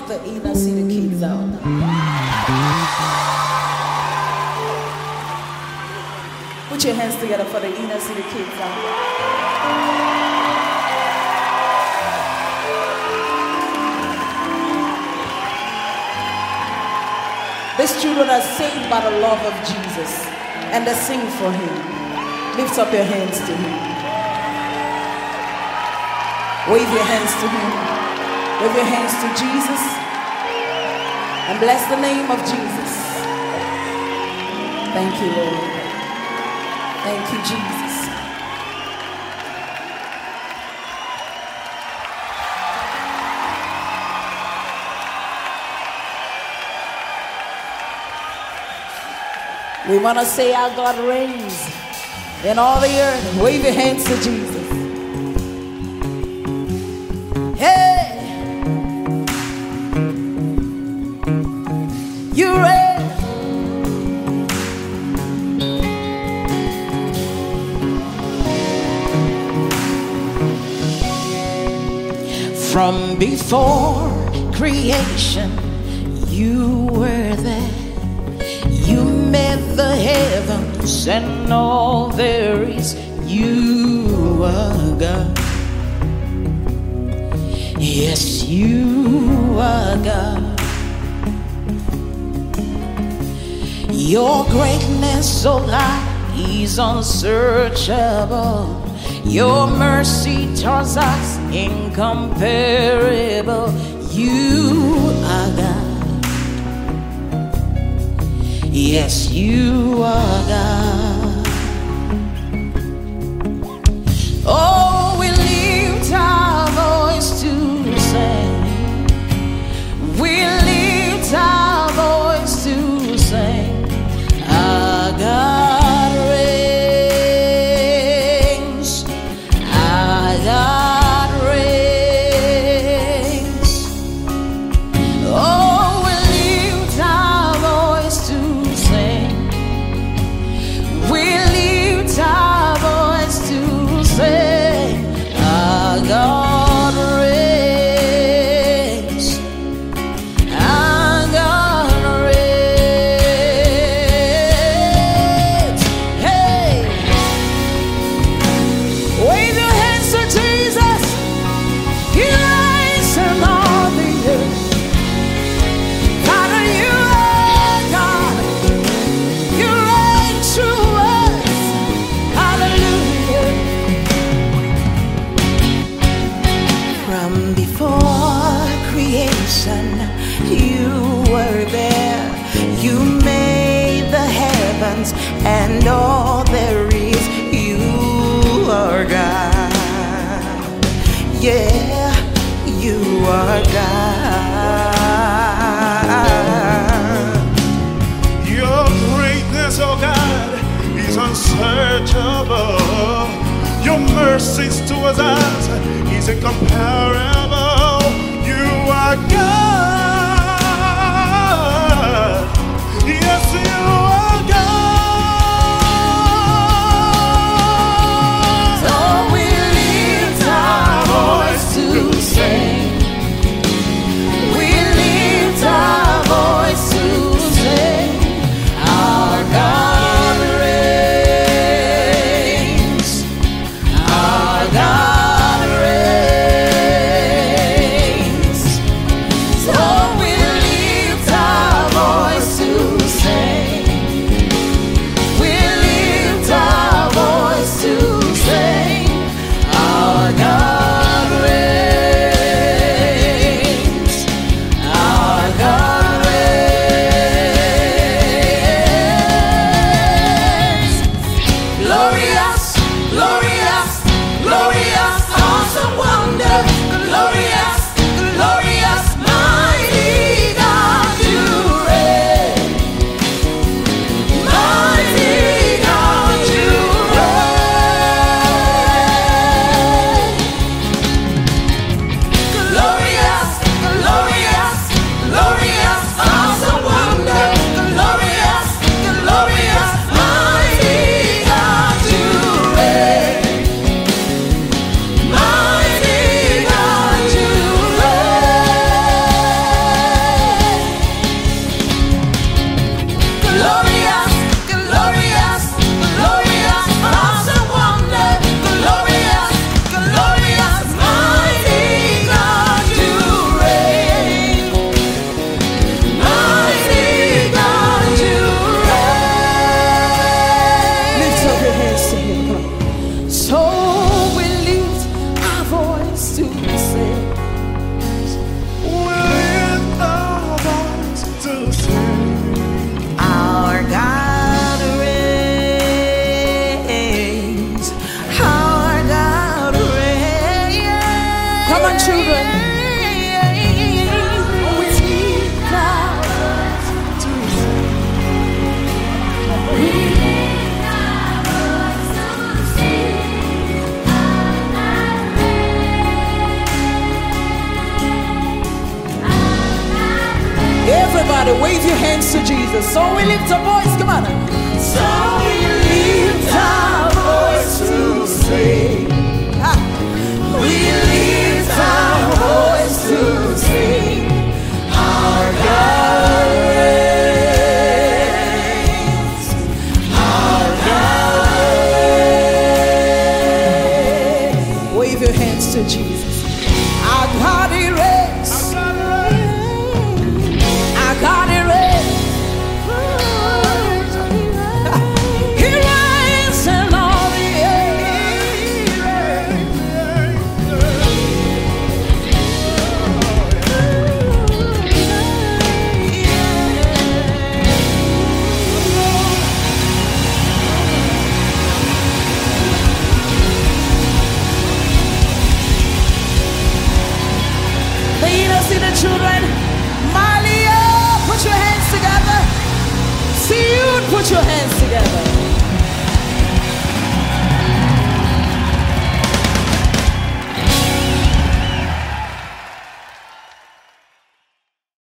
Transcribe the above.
invite the inner city kids out. Put your hands together for the inner city kids out. These children are saved by the love of Jesus, and they sing for him. Lift up your hands to him. Wave your hands to him. Wave your hands to Jesus. And bless the name of Jesus. Thank you, Lord. Thank you, Jesus. We want to say our God reigns in all the earth. Wave your hands to Jesus. Hey! You reign. From before creation, you were there. You made the heavens and all there is. You are God. Yes, you are God. Your greatness, oh God, is unsearchable. Your mercy towards us incomparable. You are God. Yes, you are God. Oh, we lift our voice to sing. We lift our voice to sing. Our God reigns. Our God reigns. Oh, we lift our voice to sing. We lift our voice to sing. Our God reigns. Our God reigns. Hey! Wave your hands to Jesus. He reigns in all the earth. Father, you are God. You reign through us. Hallelujah. From before creation, you were there. You made the heavens and all there is. You are God. Yeah, you are God. Your greatness, oh God, is unsearchable. Your mercies towards us is incomparable. You are God. Yes, you are God. So we lift our voice to sing. We lift our voice to sing. Our God reigns. Our God reigns. So we lift our voice to sing. We lift our voice to sing. Our God reigns. Our God reigns. Glorious, glorious, glorious, awesome wonder. Glorious, glorious, mighty God, you reign. Mighty God, you reign. Glorious, glorious, glorious, awesome wonder. Glorious, glorious, mighty God, you reign. Mighty God, you your children. Everybody wave your hands to Jesus. So we lift our voice, come on. So we lift our voice to sing. We lift our voice to sing. Our God reigns. Our God reigns. Wave your hands to Jesus. Our God he reigns. God, he reigns. He reigns in all the leaders in the children. Put your hands together. See you, put your hands